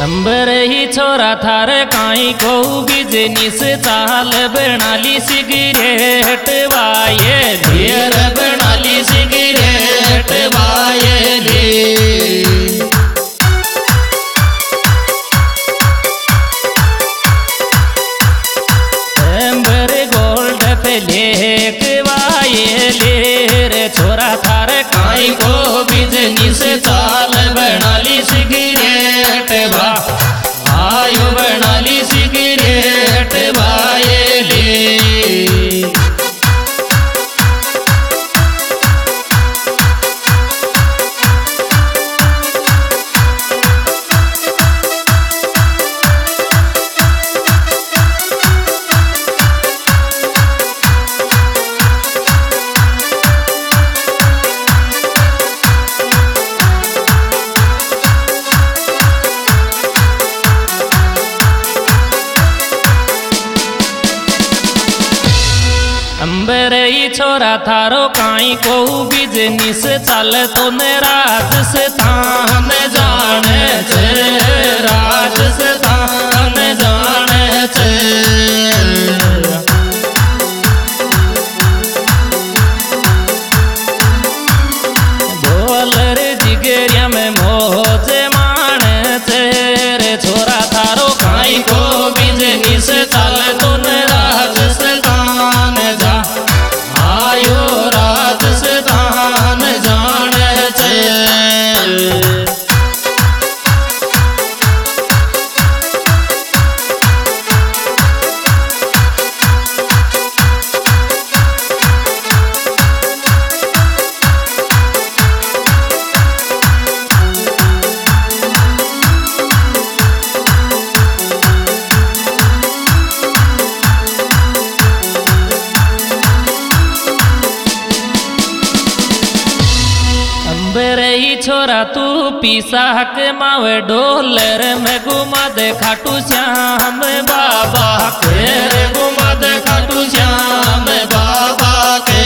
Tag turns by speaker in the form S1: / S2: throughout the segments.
S1: अंबर ही छोरा थार काई को बिजनेस चाल बनाली सिगरेट वाये ढेर बनाली सिगरेट वाये ले अंबर गोल्ड पे लेक वाये ले रे छोरा थार काई को बिजनेस चाल बनाली सिगरेट बा आयो बनाली सिगरेट वाये ले अंबर ही छोरा थारो काई को बिजनेस चाल तो ने राजस्थान जाने छे राजस्थान जाने छे डॉलर जिगरिया में मौज माने छे रे छोरा थारो काई को बिजनेस चाल तो ने राजस्थान जा आयो राजस्थान जाने छे अंबर ही छोरा तू पीसा के मावे डॉलर में घुमा दे खाटू श्याम बाबा के घुमा दे खाटू श्याम बाबा के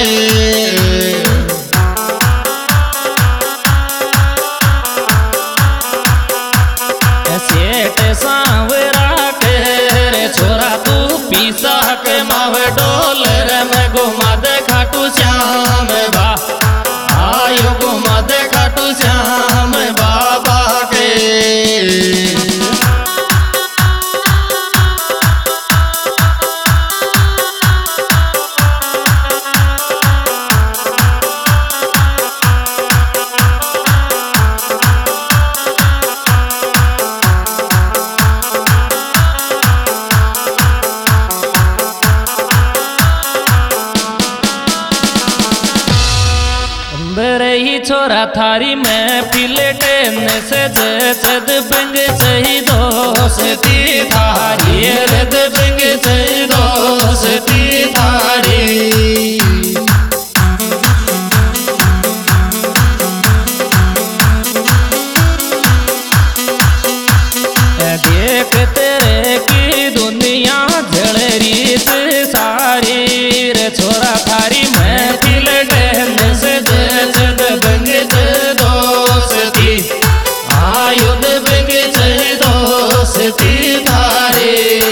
S1: सेठ सांवरा के रे छोरा तू पीसा के मावे डॉलर में घुमा दे खाटू श्याम बा आयो घुमा दे खाटू श्याम बाबा के अंबर ही छोरा थारी में फिलटेन से जद बंग सही दोस्ती थारी रद बंग सही दोस्ती थारी देख तेरे की दुनिया झड़ रीत सारी रे छोरा थारी में फिलटेन से जद बंग दोस्ती आयुध बंग दोस्ती थारी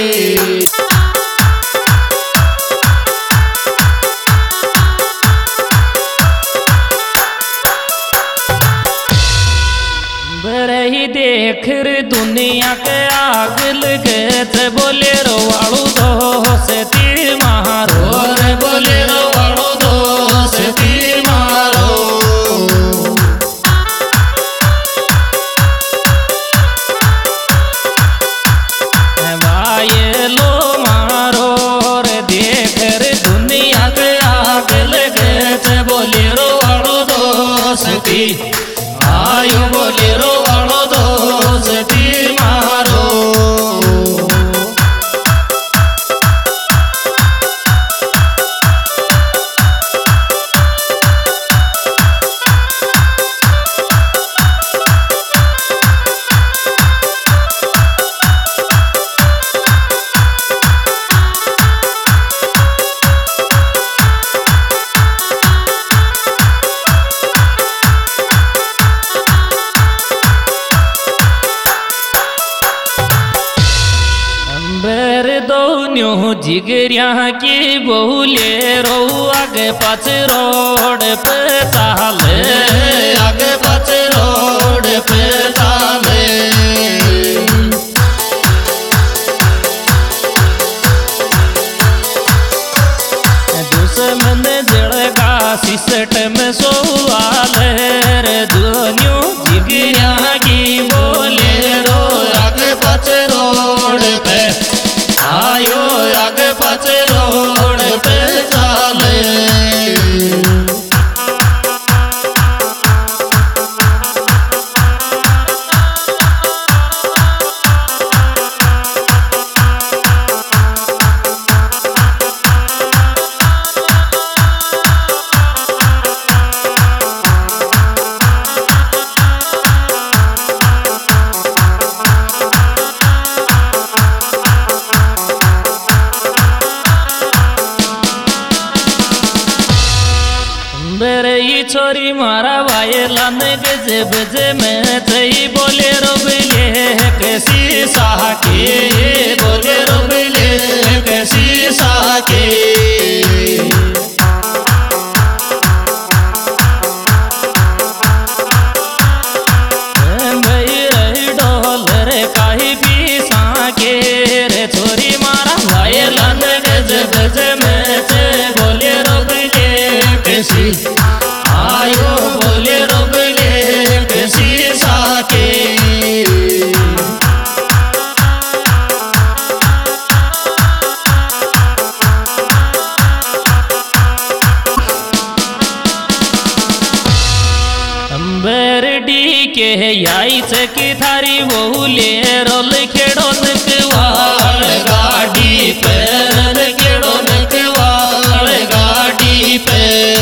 S1: बरही देख रे दुनिया के आग लगे थे बोले रो वालू दोस्ती मारो रे बोले रो वालू दोस्ती मारो वाये लो मारो रे देख रे दुनिया के आग लगे थे बोले रो वालू दोस्ती आयो बोले रो वालो दोस्ती मारो दोनों जिगरिया की बहुले रो आगे पाछ रोड पे चाले,
S2: आगे पाछ रोड पे चाले।
S1: दुश्मन जड़का सिसट में सोवाले रे दोनों जिगरिया की बोले रो
S2: आगे पाछ रोड पे आयो, आगे पाछ रोड पे चाले।
S1: छोरी मारा वायला ने गजे बजे में चई बोले रो बिले कैसी साके,
S2: बोले रो बिले कैसी साके।
S1: भाई रही डोल रे काही भी साके रे छोरी मारा वायला ने गजे बजे में चई बोले रो बिले
S2: कैसी आयो, बोले रो बिले कैसी साके।
S1: अंबरडी के याई की थारी बहुले रोल खेड़ो नकवाल
S2: गाड़ी पे, खेड़ो नकवाल गाड़ी पे।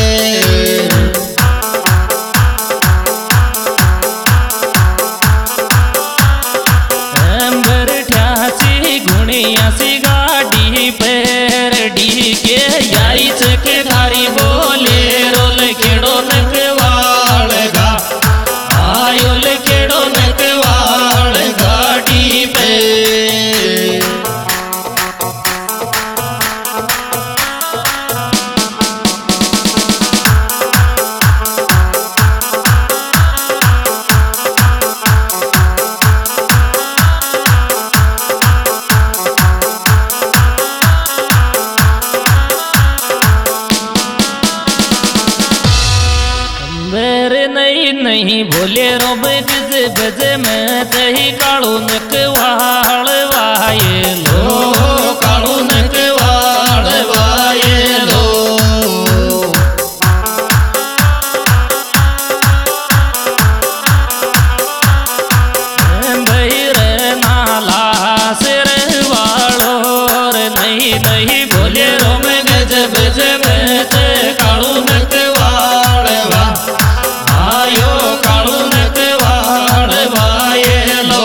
S1: गुणिया सी गाड़ी पैर डी के याई के धारी बोले रोल खेड़ो नकवाल गा
S2: आयो ले खेड़ो नकवाल गाड़ी पे।
S1: नहीं भोले रो बज बज में तही कालू नकवाल वाये लो,
S2: कालू नकवाल वाये लो।
S1: भैर नाला सिर वालो रे नहीं भोले रो में गज बज में ते कालू नकवाल वा आयो, कालू नकवाल वाये लो।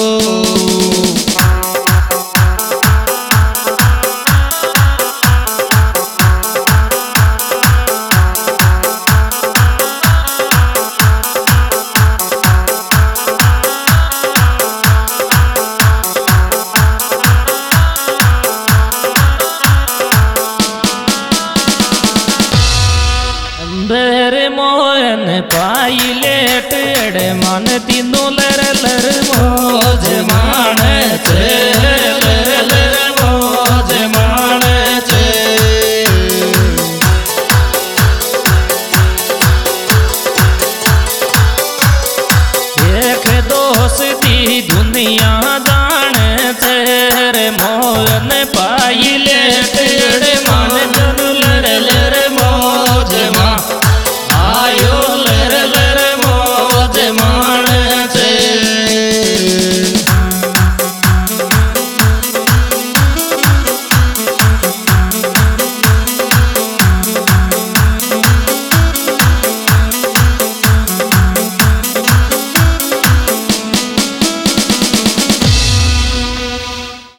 S1: बेरे मोहन पाई लेट एड़े मन तीनों लर लर मौज माने छे, लर लर मौज माने छे। एक दोस्ती दुनिया जाने छे रे मोहन पाई लेट एड़े